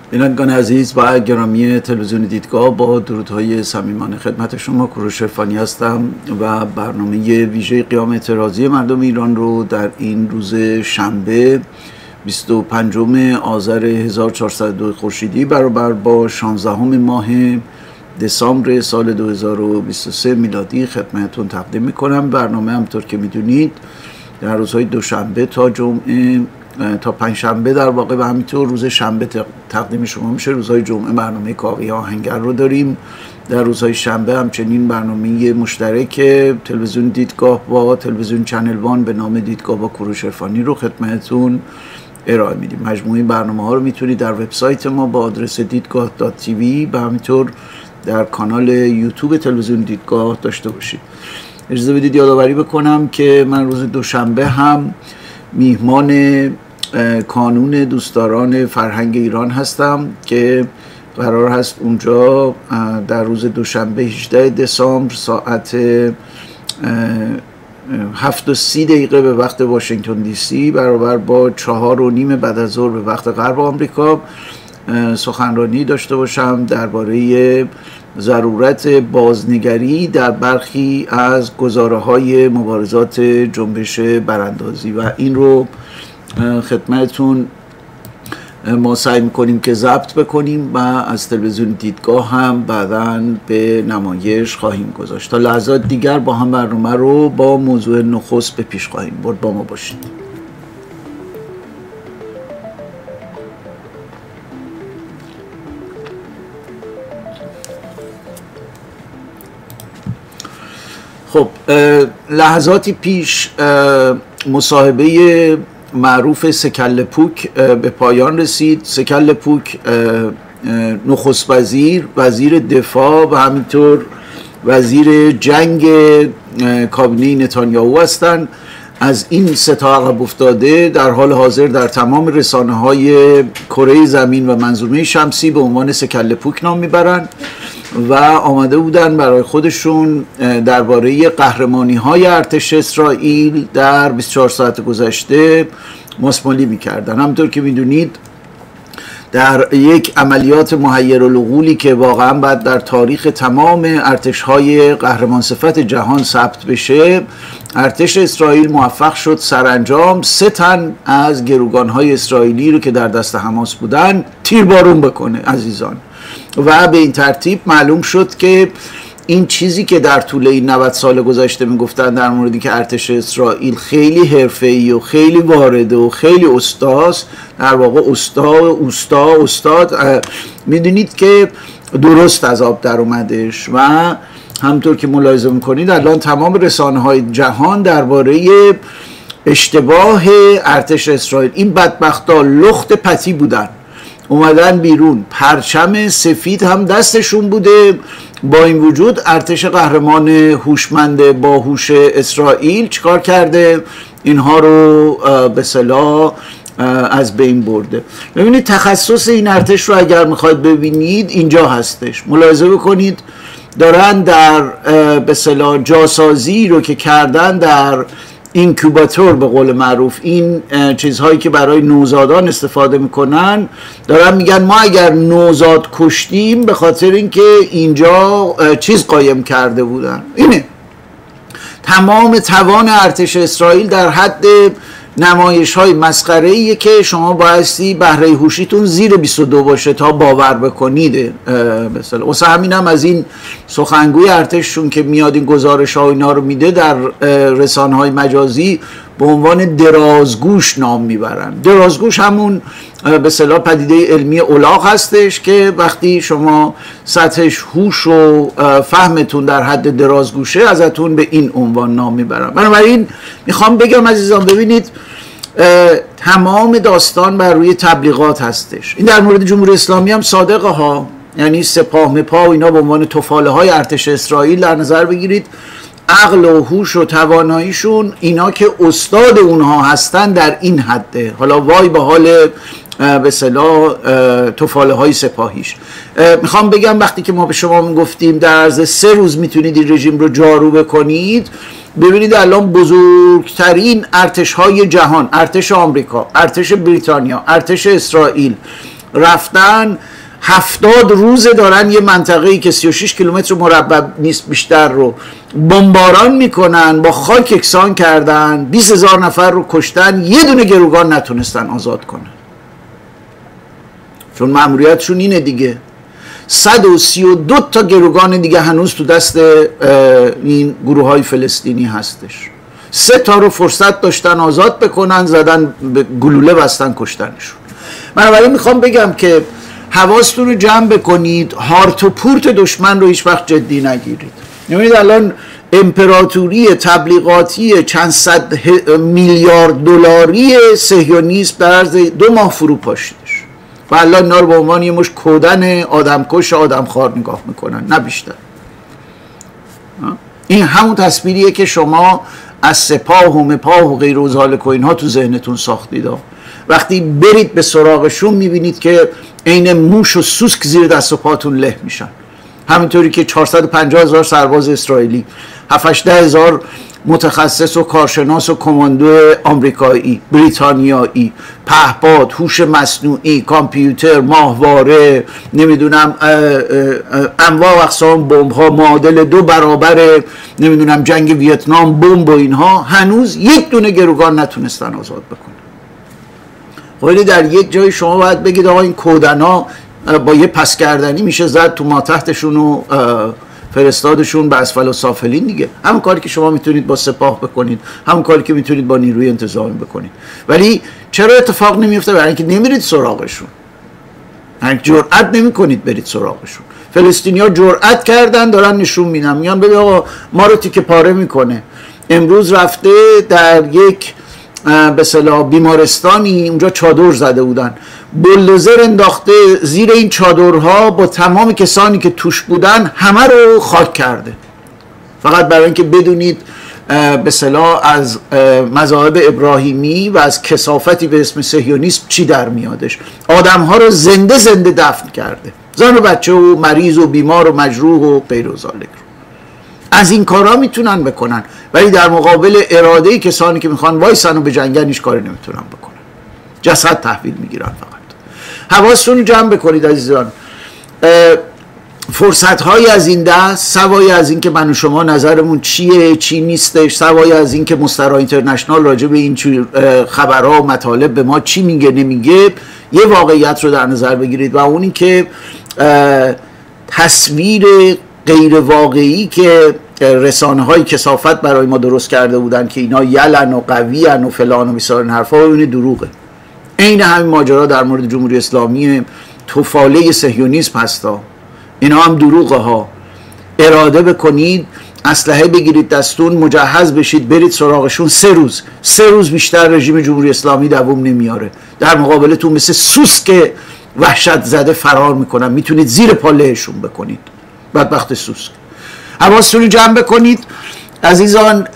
بینندگان عزیز و گرامی تلویزیون دیدگاه، با درودهای صمیمانه خدمت شما کوروش عرفانی هستم و برنامه ویژه قیام اعتراضی مردم ایران رو در این روز شنبه 25 آذر 1402 خورشیدی برابر با 16 ماه دسامبر سال 2023 میلادی خدمتتون تقدیم میکنم. برنامه همطور که میدونید در روزهای دوشنبه تا جمعه تا پنجشنبه در واقع و همینطور روز شنبه تقدیم شما میشه. روزهای جمعه برنامه کاوی آهنگر رو داریم. در روزهای شنبه همچنین برنامه مشترک تلویزیون دیدگاه با تلویزیون چنل وان به نام دیدگاه با کوروش عرفانی رو خدمتتون ارائه میدیم. مجموعه برنامه ها رو میتونید در وبسایت ما با آدرس دیدگاه.tv و همینطور در کانال یوتیوب تلویزیون دیدگاه داشته باشید. اجازه بدید یادآوری بکنم که من روز دوشنبه هم میهمان کانون دوستداران فرهنگ ایران هستم که قرار هست اونجا در روز دوشنبه 18 دسامبر ساعت 7:30 به وقت واشنگتن دی سی برابر با 4:30 بعد از ظهر به وقت غرب آمریکا سخنرانی داشته باشم درباره ضرورت بازنگری در برخی از گزاره‌های مبارزات جنبش براندازی و این رو خدمتتون ما سعی می‌کنیم که ضبط بکنیم و از تلویزیون دیدگاه هم بعداً به نمایش خواهیم گذاشت. تا لحظات دیگر با هم برنامه رو با موضوع نخست به پیش خواهیم برد. با ما باشید. خب لحظاتی پیش مصاحبه معروف سکل پوک به پایان رسید. سکل پوک نخست وزیر دفاع و همینطور وزیر جنگ کابینه نتانیاهو هستند. از این سه تا عقب افتاده در حال حاضر در تمام رسانه‌های کره زمین و منظومه شمسی به عنوان سکل پوک نام میبرند و آمده بودن برای خودشون درباره قهرمانی‌های ارتش اسرائیل در 24 ساعت گذشته ماسمالی می‌کردن. همونطور که می‌دونید در یک عملیات محیرالعقولی که واقعا بعد در تاریخ تمام ارتش‌های قهرمان صفت جهان ثبت بشه، ارتش اسرائیل موفق شد سرانجام 3 تن از گروگان‌های اسرائیلی رو که در دست حماس بودن تیربارون بکنه عزیزان. و به این ترتیب معلوم شد که این چیزی که در طول این 90 سال گذشته میگفتن در موردی که ارتش اسرائیل خیلی حرفه‌ای و خیلی وارده و خیلی استاست، در واقع استاد میدونید که درست از آب در اومدش و همطور که ملاحظه میکنید الان تمام رسانه‌های جهان درباره اشتباه ارتش اسرائیل، این بدبختا لخت پتی بودن اومدن بیرون، پرچم سفید هم دستشون بوده، با این وجود ارتش قهرمان هوشمند با هوش اسرائیل چیکار کرده؟ اینها رو به اصطلاح از بین برده. ببینید تخصص این ارتش رو اگر میخواید ببینید اینجا هستش. ملاحظه بکنید دارن در به اصطلاح جاسازی رو که کردن در اینکوباتور به قول معروف، این چیزهایی که برای نوزادان استفاده میکنن، دارن میگن ما اگر نوزاد کشتیم به خاطر اینکه اینجا چیز قایم کرده بودن. اینه تمام توان ارتش اسرائیل در حد نمایش های مسخره‌ایه که شما بایستی بهره هوشیتون زیر 22 باشه تا باور بکنید. مثلا واسه همین هم از این سخنگوی ارتششون که میاد این گزارش ها اینا رو میده در رسانه های مجازی به عنوان درازگوش نام میبرن. درازگوش همون به اصطلاح پدیده علمی الاغ هستش که وقتی شما سطحش هوش و فهمتون در حد درازگوشه ازتون به این عنوان نام میبرن. بنابراین میخوام بگم عزیزان ببینید تمام داستان بر روی تبلیغات هستش. این در مورد جمهوری اسلامی هم صادقه ها، یعنی سپاه مپاه و اینا به عنوان تفاله های ارتش اسرائیل در نظر بگیرید. عقل و هوش و تواناییشون اینا که استاد اونها هستن در این حده. حالا وای به حال به اصطلاح تفاله های سپاهیش. میخوام بگم وقتی که ما به شما میگفتیم در عرض 3 روز میتونید این رژیم رو جارو بکنید، ببینید الان بزرگترین ارتش های جهان، ارتش آمریکا، ارتش بریتانیا، ارتش اسرائیل رفتن 70 روز دارن یه منطقه‌ای که 36 کیلومتر مربع نیست بیشتر رو بمباران میکنن، با خاک یکسان کردن، 20,000 نفر رو کشتن، یه دونه گروگان نتونستن آزاد کنن، چون مأموریتشون اینه دیگه. 132 تا گروگان دیگه هنوز تو دست این گروه های فلسطینی هستش. 3 تا رو فرصت داشتن آزاد بکنن، زدن گلوله بستن کشتنشون. بنابراین میخوام بگم که حواستون رو جمع بکنید، هارت و پورت دشمن رو هیچ وقت جدی نگیرید. نمیدید الان امپراتوری تبلیغاتی چند صد میلیارد دلاری صهیونیسم در عرض 2 ماه فرو پاشیدش و الان اینا رو به عنوان یه مش کودن آدمکش آدمخوار نگاه میکنن، نه بیشتر. این همون تصویریه که شما از سپاه و مپاه و غیر و ذالک و اینها تو ذهنتون ساختید. وقتی برید به سراغشون میبینید که عین موش و سوسک زیر دست و پاتون له میشن. همینطوری که 450,000 سرباز اسرائیلی، 7-8,000 متخصص و کارشناس و کماندو آمریکایی، بریتانیایی، پهپاد، هوش مصنوعی، کامپیوتر، ماهواره، نمیدونم انواع و اقسام بمب‌ها، معادل 2 برابر نمیدونم جنگ ویتنام بمب و اینها، هنوز یک دونه گروگان نتونستن آزاد بکنن. خیلی در یک جای شما باید بگید آقا این کودنا با یه پس کردنی میشه زد تو ما تحتشون و فرستادشون به اسفل و سافلین دیگه. همون کاری که شما میتونید با سپاه بکنید، همون کاری که میتونید با نیروی انتظامی بکنید. ولی چرا اتفاق نمیفته؟ برای اینکه نمیرید سراغشون، یعنی جرئت نمیکنید برید سراغشون. فلسطینی‌ها جرئت کردن، دارن نشون میدن، میگن ببین آقا ما رو تیکه پاره میکنه. امروز رفته در یک به اصطلاح بیمارستانی، اونجا چادر زده بودن، بولدوزر انداخته زیر این چادرها، با تمام کسانی که توش بودن همه رو خاک کرده. فقط برای اینکه بدونید به اصطلاح از مذاهب ابراهیمی و از کثافتی به اسم صهیونیسم چی در میادش. آدمها رو زنده زنده دفن کرده، زن و بچه و مریض و بیمار و مجروح و غیر و ذالک. از این کارا میتونن بکنن، ولی در مقابل اراده کسانی که میخوان وایسن و به جنگن هیچ کاری نمیتونن بکنن، جسد تحویل میگیرن. فقط حواستون رو جمع بکنید عزیزان. فرصت های از این دست، سوای از این که من و شما نظرمون چیه چی نیستش، سوای از این که مسترا اینترنشنال راجع به این خبرها و مطالب به ما چی میگه نمیگه، یه واقعیت رو در نظر بگیرید و اونی که تصویر غیر واقعی که رسانه های کثافت برای ما درست کرده بودن که اینا یلن و قویان و فلان و بیسار این حرفا، اون دروغه. عین همین ماجرا در مورد جمهوری اسلامی توفاله صهیونیسم هستا، اینا هم دروغه ها. اراده بکنید، اسلحه بگیرید دستون، مجهز بشید، برید سراغشون. 3 روز بیشتر رژیم جمهوری اسلامی دوام نمیاره. در مقابلتون مثل سوسک وحشت زده فرار میکنن، میتونید زیر پا لهشون بکنید. بدبخت سوسک. حواستون رو جمع بکنید عزیزان.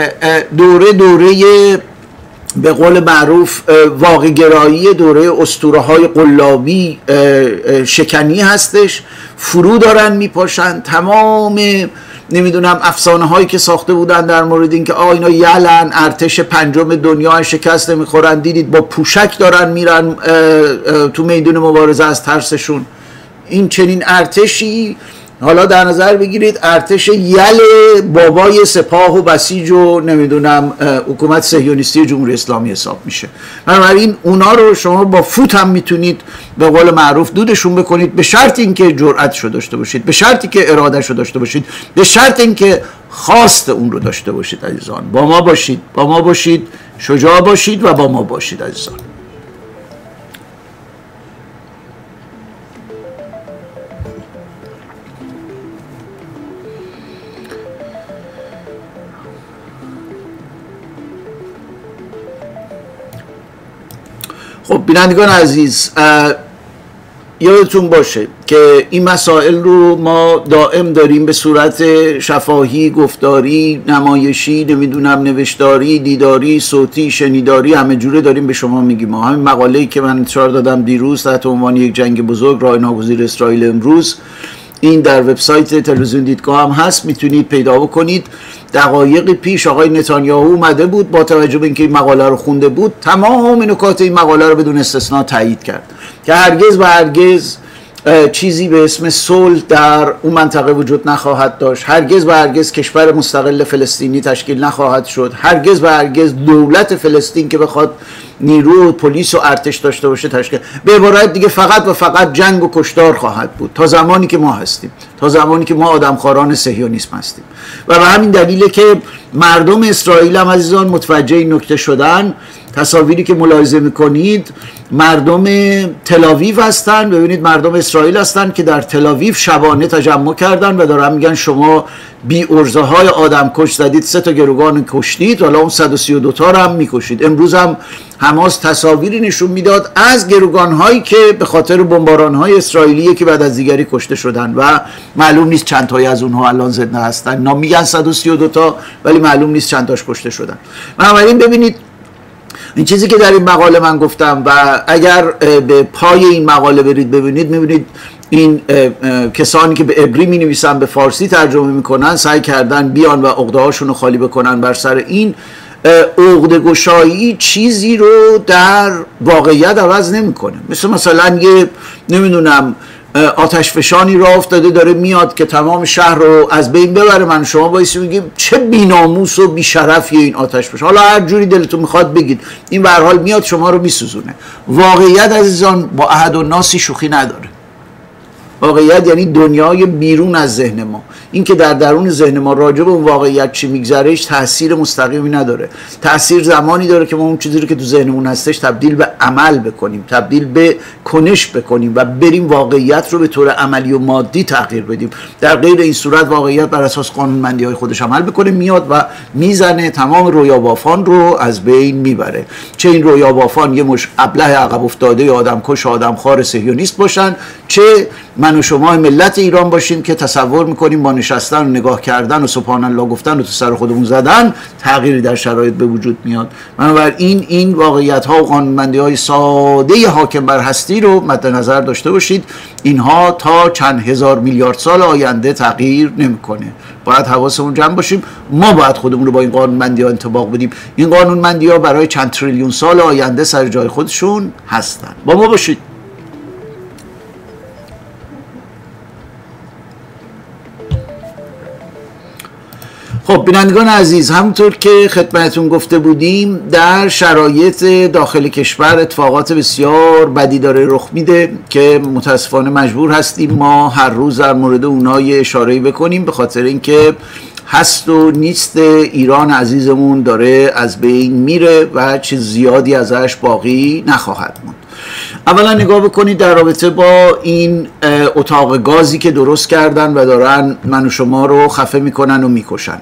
دوره به قول معروف واقع گرایی، دوره اسطوره های قلابی شکنی هستش. فرو دارن میپاشن تمام نمیدونم افسانه هایی که ساخته بودن در مورد این که اینا یلن، ارتش 5 دنیا، شکست نمیخورن. دیدید با پوشک دارن میرن تو میدون مبارزه از ترسشون. این چنین ارتشی حالا در نظر بگیرید ارتش یل بابای سپاه و بسیج و نمیدونم حکومت صهیونیستی جمهوری اسلامی حساب میشه. بنابراین اونا رو شما با فوت هم میتونید به قول معروف دودشون بکنید، به شرط اینکه جرأتشو داشته باشید، به شرطی که ارادهشو داشته باشید، به شرط اینکه خواست اون رو داشته باشید. عزیزان با ما باشید، با ما باشید، شجاع باشید و با ما باشید عزیزان. خب بینندگان عزیز، یادتون باشه که این مسائل رو ما دائم داریم به صورت شفاهی، گفتاری، نمایشی، نمیدونم نوشتاری، دیداری، صوتی، شنیداری، همه جوره داریم به شما میگیم. همین مقاله‌ای که من انتشار دادم دیروز تحت عنوان یک جنگ بزرگ، راه ناگزیر اسرائیل امروز، این در وبسایت تلویزیون دیدگاه هم هست، میتونید پیدا بکنید. دقایق پیش آقای نتانیاهو اومده بود، با توجه به اینکه این مقاله رو خونده بود تمام نکات این مقاله رو بدون استثنا تایید کرد که هرگز و هرگز چیزی به اسم صلح در اون منطقه وجود نخواهد داشت، هرگز و هرگز کشور مستقل فلسطینی تشکیل نخواهد شد، هرگز و هرگز دولت فلسطین که بخواد نیرو پلیس و ارتش داشته باشه تشکیل. به عبارت دیگه فقط و فقط جنگ و کشتار خواهد بود تا زمانی که ما هستیم، تا زمانی که ما آدمخواران صهیونیسم هستیم. و به همین دلیله که مردم اسرائیل هم عزیزان متوجه این نکته شدن. تصاویری که ملاحظه میکنید مردم تل‌آویو هستن، ببینید مردم اسرائیل هستن که در تل‌آویو شبانه تجمع کردن و دارن میگن شما بی ارزه های آدم کش زدید، 3 تا گروگان کشتید، حالا اون 132 تا رو هم میکشید. امروز هم حماس تصاویری نشون میداد از گروگان هایی که به خاطر بمباران های اسرائیلی که بعد از دیگری کشته شدن و معلوم نیست چند تایی از اونها الان زنده هستن. اینا میگن 132 تا ولی معلوم نیست چند تاش کشته شدن. بنابراین ببینید این چیزی که در این مقاله من گفتم و اگر به پای این مقاله برید ببینید میبینید این کسانی که به عبری می نویسن به فارسی ترجمه میکنن سعی کردن بیان و عقده هاشون رو خالی بکنن بر سر این. عقده گشایی چیزی رو در واقعیت عوض نمیکنه. مثلا یه نمیدونم آتش فشانی راه افتاده داره میاد که تمام شهر رو از بین ببره، من شما بایستی میگیم چه بی‌ناموس و بی‌شرفیه این آتش فشان، حالا هر جوری دلتون میخواد بگید، این به هر حال میاد شما رو میسوزونه. واقعیت عزیزان با احد و ناسی شوخی نداره. واقعیت یعنی دنیای بیرون از ذهن ما. این که در درون ذهن ما راجع به اون واقعیت چی میگذره تاثیر مستقیمی نداره. تاثیر زمانی داره که ما اون چیزی رو که تو ذهنمون هستش تبدیل به عمل بکنیم، تبدیل به کنش بکنیم و بریم واقعیت رو به طور عملی و مادی تغییر بدیم. در غیر این صورت واقعیت بر اساس قانونمندی‌های خودش عمل بکنه، میاد و میزنه تمام رویابافان رو از بین میبره. چه این رویابافان یه مش ابله عقب افتاده آدمکش آدمخوار صهیونیست باشن، چه من و شما ملت ایران باشیم که تصور میکنیم با نشستن و نگاه کردن و سبحان الله گفتن و تو سر خودمون زدن تغییری در شرایط به وجود میاد. بنابراین این واقعیت ها و قانونمندی های ساده حاکم بر هستی رو مد نظر داشته باشید. اینها تا چند هزار میلیارد سال آینده تغییر نمیکنه. باید حواسمون جمع باشیم. ما باید خودمون رو با این قانونمندی ها انطباق بدیم. این قانونمندی ها برای چند تریلیون سال آینده سر جای خودشون هستن. با ما باشید. خب بینندگان عزیز، همونطور که خدمتتون گفته بودیم در شرایط داخل کشور اتفاقات بسیار بدی داره رخ میده که متاسفانه مجبور هستیم ما هر روز در مورد اونها یه اشاره‌ای بکنیم، به خاطر اینکه هست و نیست ایران عزیزمون داره از بین میره و چیز زیادی ازش باقی نخواهد موند. اولا نگاه بکنید در رابطه با این اتاق گازی که درست کردن و دارن من و شما رو خفه میکنن و میکشن.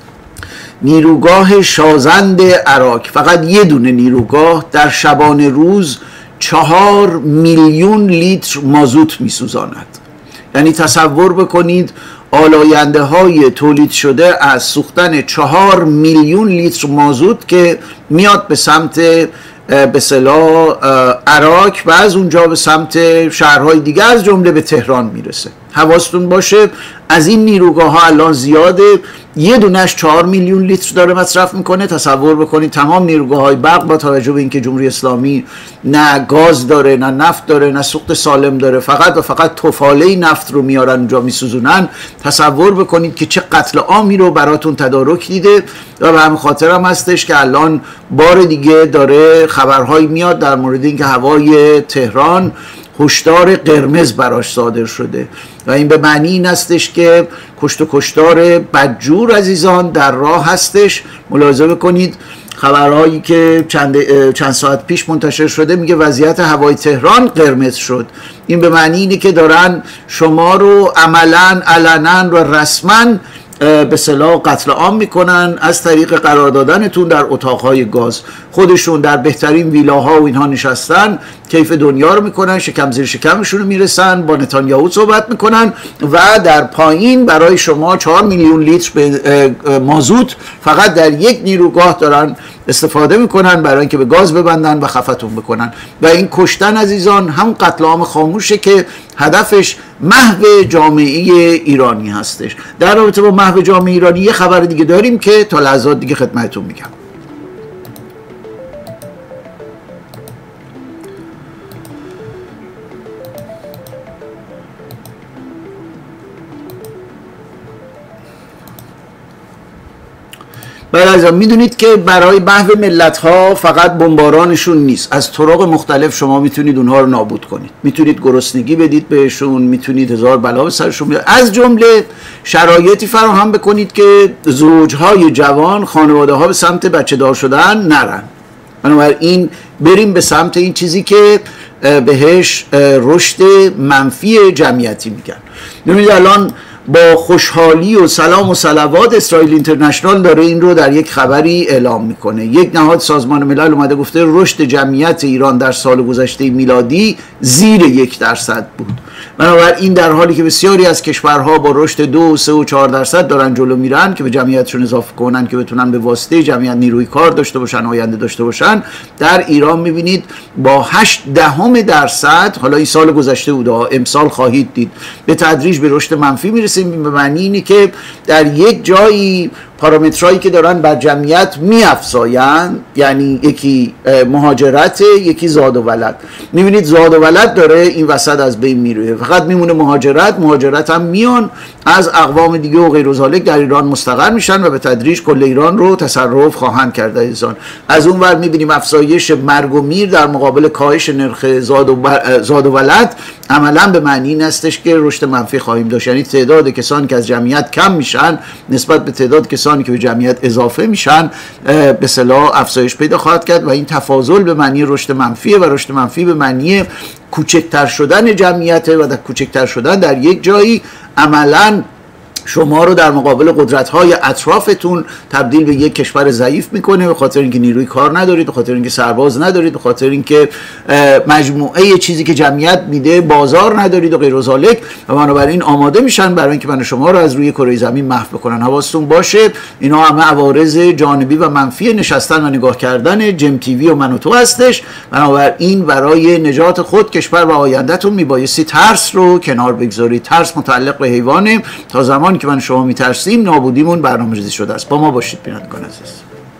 نیروگاه شازند عراق، فقط یه دونه نیروگاه در شبانه روز 4 میلیون لیتر مازوت میسوزاند. یعنی تصور بکنید آلاینده های تولید شده از سوختن 4 میلیون لیتر مازوت که میاد به سمت به اصطلاح عراق و از اونجا به سمت شهرهای دیگه از جمله به تهران میرسه. حواستون باشه از این نیروگاه ها الان زیاده، یه دونش 4 میلیون لیتر داره مصرف میکنه. تصور بکنید تمام نیروگاه های برق با توجه به اینکه جمهوری اسلامی نه گاز داره نه نفت داره نه سوخت سالم داره، فقط و فقط تفاله نفت رو میارن اونجا میسوزونن. تصور بکنید که چه قتل عامی رو براتون تدارک دیده و به همین خاطر هم هستش که الان بار دیگه داره خبرهایی میاد در مورد اینکه هوای تهران هشدار قرمز براش صادر شده و این به معنی این هستش که کشت و کشتار بدجور عزیزان در راه هستش. ملاحظه بکنید خبرهایی که چند ساعت پیش منتشر شده میگه وضعیت هوای تهران قرمز شد. این به معنی اینه که دارن شما رو عملاً علناً و رسماً به اصطلاح قتل عام میکنن از طریق قرار دادنتون در اتاقهای گاز. خودشون در بهترین ویلاها و اینها نشستن کیف دنیا رو میکنن، شکم زیر شکمشون رو میرسن، با نتانیاهو صحبت میکنن و در پایین برای شما 4 میلیون لیتر مازوت فقط در یک نیروگاه دارن استفاده میکنن برای اینکه به گاز ببندن و خفتون بکنن. و این کشتن عزیزان همون قتل عام خاموشه که هدفش محو جامعه ایرانی هستش. در رابطه با محو جامعه ایرانی یه خبر دیگه داریم که تا لحظات دیگه خدمتتون میگم. بله، میدونید که برای محو ملت ها فقط بمبارانشون نیست، از طرق مختلف شما میتونید اونها رو نابود کنید. میتونید گرسنگی بدید بهشون، میتونید هزار بلا به سرشون بیارید، از جمله شرایطی فراهم بکنید که زوجهای جوان، خانواده ها به سمت بچه دار شدن نرن. بنابراین بریم به سمت این چیزی که بهش رشد منفی جمعیتی میگن. ببینید الان با خوشحالی و سلام و صلوات اسرائیل اینترنشنال داره این رو در یک خبری اعلام میکنه. یک نهاد سازمان ملل اومده گفته رشد جمعیت ایران در سال گذشته میلادی زیر 1% بود. بنابراین در حالی که بسیاری از کشورها با رشد 2, 3 و 4% دارن جلو میرن که به جمعیتشون اضافه کنن که بتونن به واسطه جمعیت نیروی کار داشته باشن، آینده داشته باشن، در ایران میبینید با 0.8%، حالا این سال گذشته بود، امسال خواهید دید به تدریج به رشد منفی میرسیم. به معنی اینه که در یک جایی پارامترهایی که دارن بر جمعیت میافزایند، یعنی یکی مهاجرت، یکی زاد و ولد. میبینید زاد و ولد داره این وسط از بین میره، فقط میمونه مهاجرت هم میان از اقوام دیگه و غیر ذالک در ایران مستقر میشن و به تدریج کل ایران رو تصرف خواهند کرد ایزان. از اون ور میبینیم افزایش مرگ و میر در مقابل کاهش نرخ زاد و ولد عملا به معنی این هستش که رشد منفی خواهیم داشت. یعنی تعداد کسانی که از جمعیت کم میشن نسبت به تعداد کسانی که به جمعیت اضافه میشن به اصطلاح افزایش پیدا خواهد کرد و این تفاضل به معنی رشد منفیه و رشد منفی به معنی کوچکتر شدن جمعیته و در کوچکتر شدن در یک جایی عملاً شما رو در مقابل قدرت‌های اطرافتون تبدیل به یک کشور ضعیف میکنه، به خاطر اینکه نیروی کار ندارید، به خاطر اینکه سرباز ندارید، به خاطر اینکه مجموعه چیزی که جمعیت میده بازار ندارید و غیر ذالک، و بنابراین آماده میشن برای اینکه من شما رو از روی کره زمین محو بکنن. حواستون باشه اینا همه عوارض جانبی و منفی نشستن و نگاه کردن جم تیوی و من و تو هستش. بنابراین برای نجات خود، کشور و آیندهتون میبایستی ترس رو کنار بگذارید. ترس متعلق به حیوانه، تا زمانی که من شما میترسیم نابودیمون برنامه‌ریزی شده است. با ما باشید بینندگان عزیز.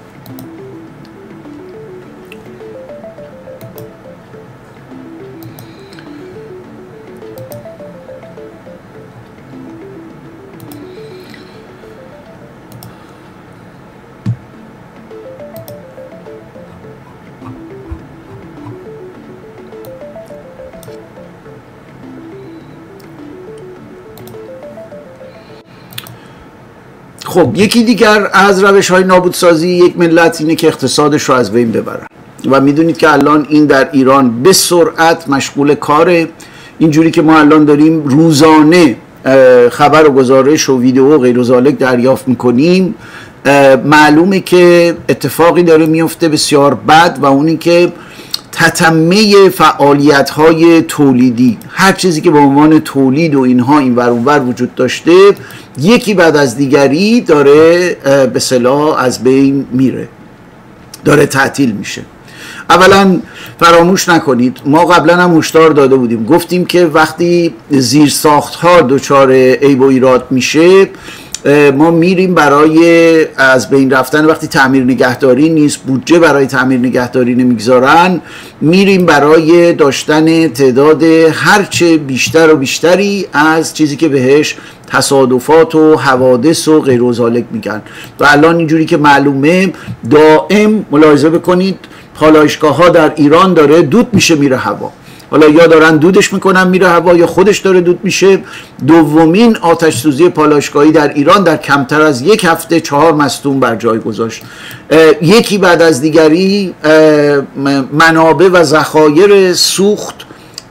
خب یکی دیگر از روش‌های نابودسازی یک ملت اینه که اقتصادش رو از بین ببرن و میدونید که الان این در ایران به سرعت مشغول کاره. اینجوری که ما الان داریم روزانه خبر و گزارش و ویدیو و غیر ذالک دریافت میکنیم، معلومه که اتفاقی داره میفته بسیار بد و اونی که تتمه فعالیت‌های تولیدی، هر چیزی که به عنوان تولید و اینها این ور اون ور وجود داشته، یکی بعد از دیگری داره به اصطلاح از بین میره، داره تعطیل میشه. اولا فراموش نکنید ما قبلا هم هشدار داده بودیم، گفتیم که وقتی زیرساخت‌ها دچار عیب و ایراد میشه ما میریم برای از بین رفتن، وقتی تعمیر نگهداری نیست، بودجه برای تعمیر نگهداری نمیگذارن، میریم برای داشتن تعداد هرچه بیشتر و بیشتری از چیزی که بهش تصادفات و حوادث و غیر و ذالک میگن. و الان اینجوری که معلومه دائم ملاحظه بکنید پالایشگاه ها در ایران داره دود میشه میره هوا. حالا یا دارن دودش میکنن میره هوا یا خودش داره دود میشه. دومین آتش سوزی پالایشگاهی در ایران در کمتر از یک هفته 4 مصدوم بر جای گذاشت. یکی بعد از دیگری منابع و ذخایر سوخت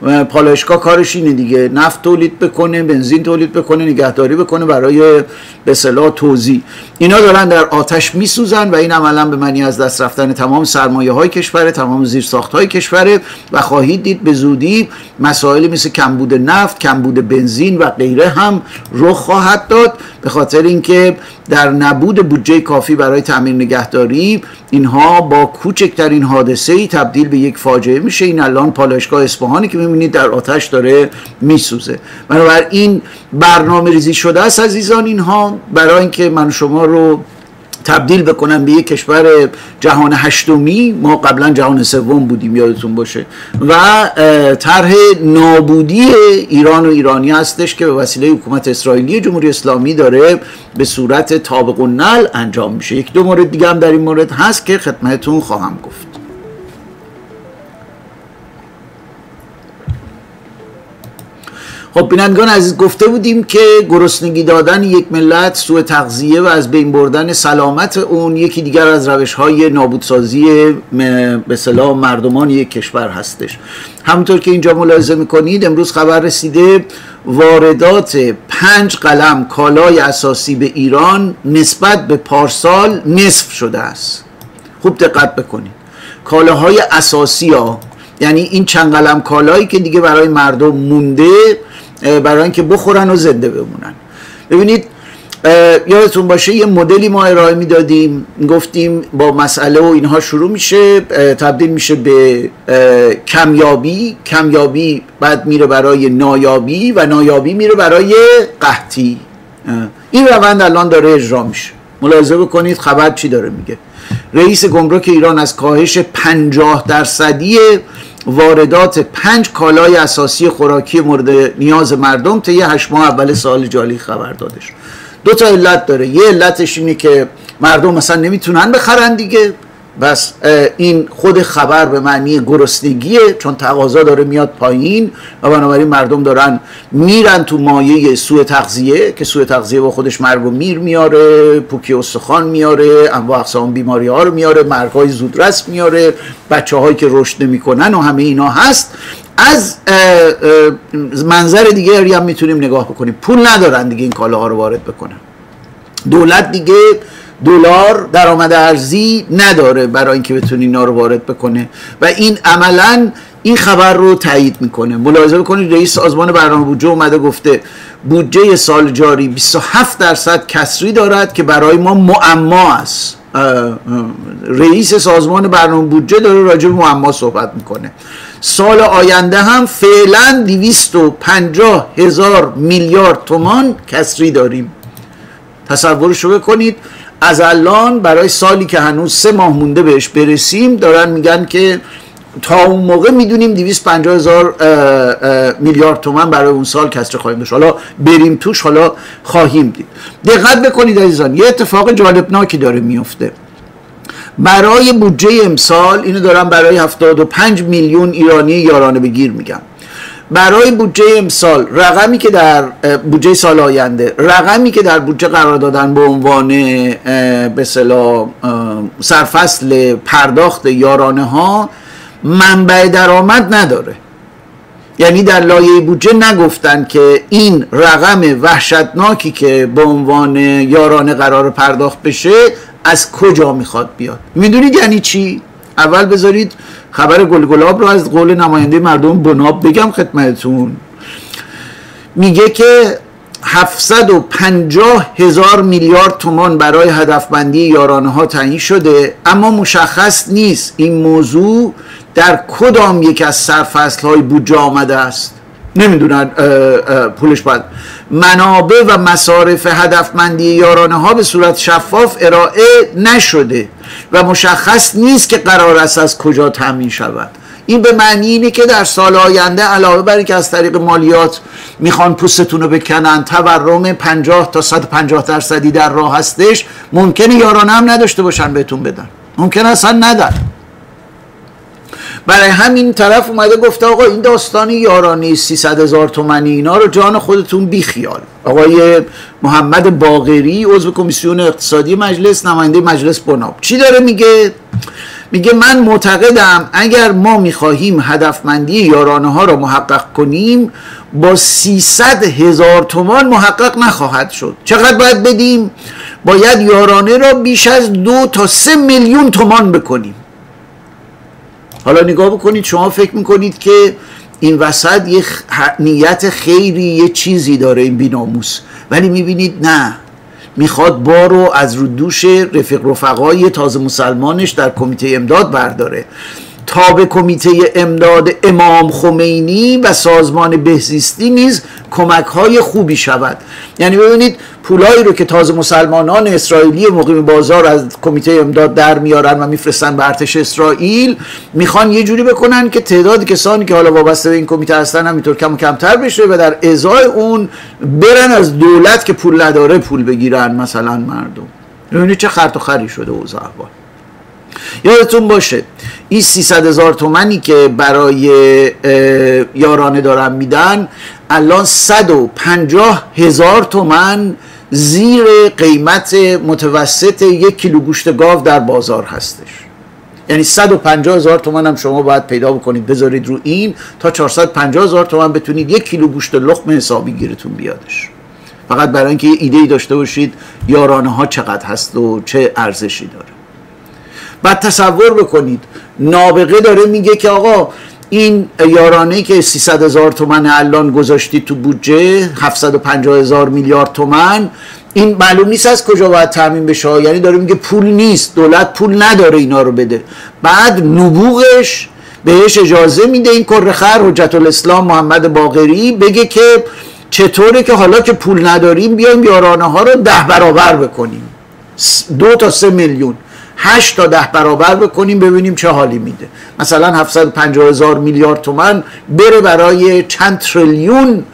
پالایشگاه کارش اینه دیگه، نفت تولید بکنه، بنزین تولید بکنه، نگهداری بکنه برای به اصطلاح توزیع. اینا دارن در آتش میسوزن و این عملا به معنی از دست رفتن تمام سرمایه‌های کشور، تمام زیرساخت‌های کشور و خواهید دید به زودی مسائلی مثل کمبود نفت، کمبود بنزین و غیره هم رخ خواهد داد، به خاطر اینکه در نبود بودجه کافی برای تامین نگهداری اینها با کوچکترین حادثه‌ای تبدیل به یک فاجعه میشه. این الان پالایشگاه اصفهانی که می‌بینید در آتش داره میسوزه. بنابراین برنامه ریزی شده است عزیزان اینها برای اینکه من شما رو تبدیل بکنن به یک کشور جهان هشتمی. ما قبلا جهان سوم بودیم یادتون باشه، و طرح نابودی ایران و ایرانی هستش که به وسیله حکومت اسرائیلی جمهوری اسلامی داره به صورت طابق النعل انجام میشه. یک دو مورد دیگه هم در این مورد هست که خدمتتون خواهم گفت. خب بینندگان عزیز، گفته بودیم که گرسنگی دادن یک ملت، سوء تغذیه و از بین بردن سلامت اون یکی دیگر از روش‌های نابودسازی به اصطلاح مردمان یک کشور هستش. همونطور که اینجا ملاحظه میکنید امروز خبر رسیده واردات 5 قلم کالای اساسی به ایران نسبت به پارسال نصف شده است. خوب دقت بکنید، کالاهای اساسی ها، یعنی این چند قلم کالایی که دیگه برای مردم مونده برای اینکه بخورن و زنده بمونن. ببینید یادتون باشه یه مدلی ما ارائه میدادیم، گفتیم با مسئله و اینها شروع میشه، تبدیل میشه به کمیابی بعد میره برای نایابی و نایابی میره برای قحطی. این روند الان داره اجرا میشه. ملاحظه بکنید خبر چی داره میگه. رئیس گمرک ایران از کاهش 50% واردات 5 کالای اساسی خوراکی مورد نیاز مردم طی 8 ماه اول سال جاری خبر دادش. 2 تا علت داره. یه علتش اینه که مردم مثلا نمیتونن بخرن دیگه، بس این خود خبر به معنی گرسنگیه، چون تقاضا داره میاد پایین و بنابراین مردم دارن میرن تو مایه سوء تغذیه که سوء تغذیه با خودش مرگ و میر میاره، پوکی استخوان میاره، انواع اقسام بیماری ها رو میاره، مرگ های زودرس میاره، بچه هایی که رشد نمیکنن و همه اینا هست. از منظر دیگری هم میتونیم نگاه بکنیم، پول ندارن دیگه این کالاها رو وارد بکنن. دولت دیگه دلار درآمد ارزی نداره برای اینکه بتونه اینا رو وارد بکنه و این عملاً این خبر رو تایید میکنه. ملاحظه بکنید رئیس سازمان برنامه بودجه اومده گفته بودجه سال جاری 27% کسری دارد که برای ما معما است. رئیس سازمان برنامه بودجه داره راجع به معما صحبت میکنه. سال آینده هم فعلا 250,000 میلیارد تومان کسری داریم. تصورشو بکنید، از الان برای سالی که هنوز 3 ماه مونده بهش برسیم دارن میگن که تا اون موقع میدونیم 250,000 میلیارد تومان برای اون سال کسری خواهیم داشت. حالا بریم توش، حالا خواهیم دید. دقت بکنید عزیزان، یه اتفاق جالبناکی داره میفته. برای بودجه امسال، اینو دارم برای 75 میلیون ایرانی یارانه بگیر میگم، برای بودجه امسال رقمی که در بودجه سال آینده، رقمی که در بودجه قرار دادن به عنوان به اصطلاح سرفصل پرداخت یارانه ها منبع درآمد نداره. یعنی در لایحه بودجه نگفتن که این رقم وحشتناکی که به عنوان یارانه قرار پرداخت بشه از کجا میخواد بیاد. میدونید یعنی چی؟ اول بذارید خبر گلگلاب رو از قول نماینده مردم بناب بگم خدمتتون. میگه که 750,000 میلیارد تومان برای هدفبندی یارانه ها تعیین شده، اما مشخص نیست این موضوع در کدام یک از سرفصل های بودجه آمده است. نمیدونن پولش باید منابع و مصارف هدفمندی یارانه ها به صورت شفاف ارائه نشده و مشخص نیست که قرار است از کجا تامین شود. این به معنی اینه که در سال آینده علاوه بر اینکه از طریق مالیات میخوان پوستتون رو بکنن، تورم 50 تا 150% در راه هستش، ممکنه یارانه هم نداشته باشن بهتون بدن، ممکنه اصلا ندن. برای همین طرف اومده گفته آقا این داستان یارانه 300,000 تومانی اینا رو جان خودتون بیخیال. آقای محمد باقری عضو کمیسیون اقتصادی مجلس، نماینده مجلس بناب، چی داره میگه؟ میگه من معتقدم اگر ما میخواهیم هدفمندی یارانه ها را محقق کنیم با 300,000 تومان محقق نخواهد شد. چقدر باید بدیم؟ باید یارانه را بیش از 2 تا 3 میلیون تومان بکنیم. حالا نگاه بکنید، شما فکر میکنید که این وسط یه نیت خیری یه چیزی داره این بی‌ناموس، ولی میبینید نه، میخواد بارو از رو دوش رفقای تازه مسلمانش در کمیته امداد برداره تا به کمیته امداد امام خمینی و سازمان بهزیستی نیز کمک‌های خوبی شود. یعنی ببینید پولایی رو که تازه مسلمانان اسرائیلی مقیم بازار از کمیته امداد در میارن و میفرستن به ارتش اسرائیل، میخوان یه جوری بکنن که تعداد کسانی که حالا وابسته به این کمیته هستن همینطور کم و کمتر بشه و در ازای اون برن از دولت که پول نداره پول بگیرن مثلا مردم. ببینید چه خرط و خری شده اوضاع احوال. یادتون باشه این 300,000 تومانی که برای یارانه دارن میدن الان 150,000 تومن زیر قیمت متوسط 1 کیلو گوشت گاو در بازار هستش. یعنی 150,000 تومن هم شما باید پیدا بکنید بذارید رو این تا 450,000 تومن بتونید 1 کیلو گوشت لخم حسابی گیرتون بیادش. فقط برای اینکه یه ایده‌ای داشته باشید یارانه ها چقدر هست و چه ارزشی داره. بعد تصور بکنید نابغه داره میگه که آقا این یارانه‌ای که 300,000 تومن الان گذاشتی تو بودجه 750,000 میلیارد تومن، این معلوم نیست از کجا باید تامین بشه. یعنی داره میگه پول نیست، دولت پول نداره اینا رو بده. بعد نبوغش بهش اجازه میده این کرخر حجت الاسلام محمد باقری بگه که چطوره که حالا که پول نداریم بیایم یارانه ها رو 10 برابر بکنیم، 2 تا 3 میلیون 8 تا 10 برابر بکنیم ببینیم چه حالی میده. مثلا 750,000 میلیارد تومن بره برای چند تریلیون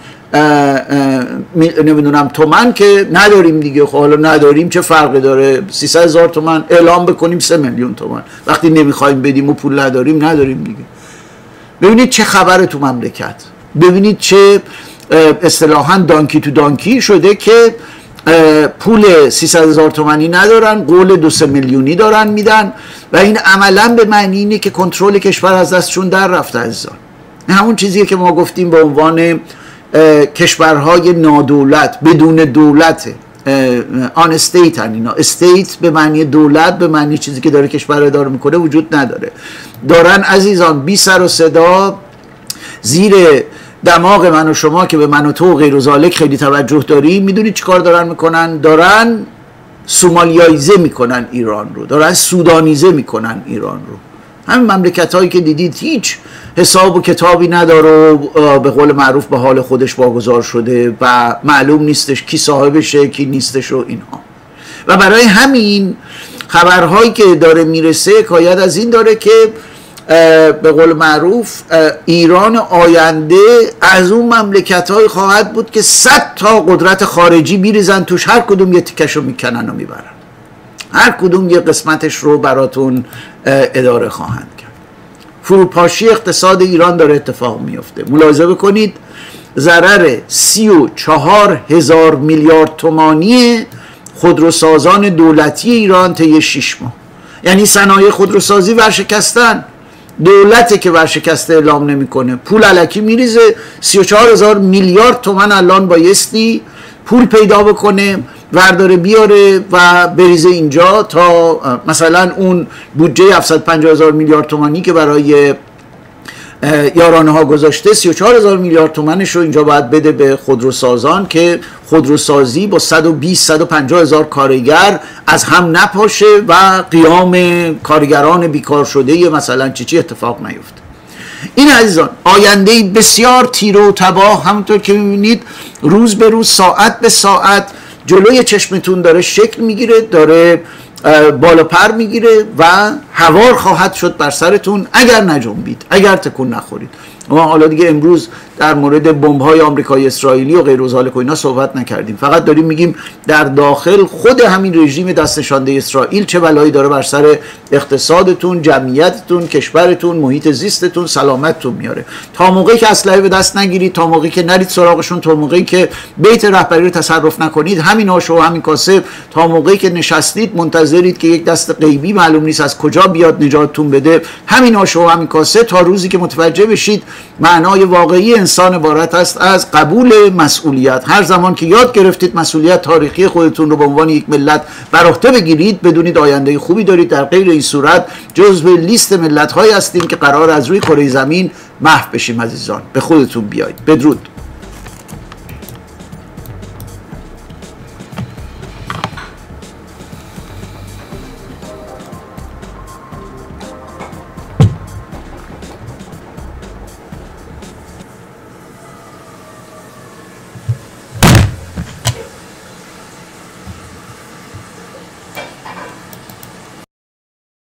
نمیدونم تومن که نداریم دیگه. خب حالا نداریم چه فرقی داره؟ 300,000 تومن اعلام بکنیم 3 میلیون تومن، وقتی نمیخوایم بدیم و پول نداریم دیگه. ببینید چه خبره تو مملکت، ببینید چه اصطلاحاً دانکی تو دانکی شده که پول 300,000 تومانی ندارن، قول 2-3 میلیونی دارن میدن و این عملا به معنی اینه که کنترل کشور از دستشون در رفته عزیزان. همون چیزیه که ما گفتیم به عنوان کشورهای نادولت بدون دولت، آن استیت هن اینا. استیت به معنی دولت، به معنی چیزی که داره کشور اداره میکنه وجود نداره. دارن عزیزان بی سر و صدا زیر دماغ من و شما که به من و تو و غیر و ذالک خیلی توجه داریم، میدونید چی کار دارن میکنن؟ دارن سومالیاییزه میکنن ایران رو، دارن سودانیزه میکنن ایران رو. همین مملکت هایی که دیدید هیچ حساب و کتابی نداره و به قول معروف به حال خودش واگذار شده و معلوم نیستش کی صاحبشه کی نیستش و اینها. و برای همین خبرهایی که داره میرسه حکایت از این داره که به قول معروف ایران آینده از اون مملکت‌های خواهد بود که 100 تا قدرت خارجی بیریزن توش، هر کدوم یه تیکشو میکنن و میبرن، هر کدوم یه قسمتش رو براتون اداره خواهند کرد. فروپاشی اقتصاد ایران داره اتفاق میفته. ملاحظه بکنید ضرر 34,000 میلیارد تومانی خودروسازان دولتی ایران طی 6 ماه. یعنی صنایع خودروسازی ورشکستن، دولته که ورشکسته اعلام نمیکنه، پول الکی میریزه. 34,000 میلیارد تومن الان بایستی پول پیدا بکنه ورداره بیاره و بریزه اینجا تا مثلا اون بودجه 750,000 میلیارد تومانی که برای یارانه ها گذاشته 34,000 میلیارد تومنش رو اینجا باید بده به خودروسازان که خودروسازی با 120-150,000 کارگر از هم نپاشه و قیام کارگران بیکار شده مثلا چی اتفاق نیفته. این عزیزان آینده بسیار تیره و تباه، همونطور که میبینید روز به روز ساعت به ساعت جلوی چشمتون داره شکل میگیره، داره بالا پر میگیره و هوار خواهد شد بر سرتون اگر نجنبید، اگر تکون نخورید. ما حالا دیگه امروز در مورد بمب‌های آمریکایی اسرائیلی و غیر و ذالک و اینا صحبت نکردیم. فقط داریم میگیم در داخل خود همین رژیم دست نشانده اسرائیل چه بلایی داره بر سر اقتصادتون، جمعیتتون، کشورتون، محیط زیستتون، سلامتتون میاره. تا موقعی که اسلحه به دست نگیرید، تا موقعی که نرید سراغشون، تا موقعی که بیت رهبری رو تصرف نکنید، همین آشو و همین کاسه، تا موقعی که نشستید منتظرید که یک دست غیبی معلوم نیست از کجا بیاد نجاتتون بده، همین آشو و همین کاسه، تا روزی که متوجه بشید معنای واقعی انسان عبارت است از قبول مسئولیت. هر زمان که یاد گرفتید مسئولیت تاریخی خودتون رو به عنوان یک ملت بر عهده بگیرید، بدونید آینده خوبی دارید. در غیر این صورت جزو لیست ملت‌هایی هستیم که قرار از روی کره زمین محو بشیم. عزیزان به خودتون بیایید. بدرود.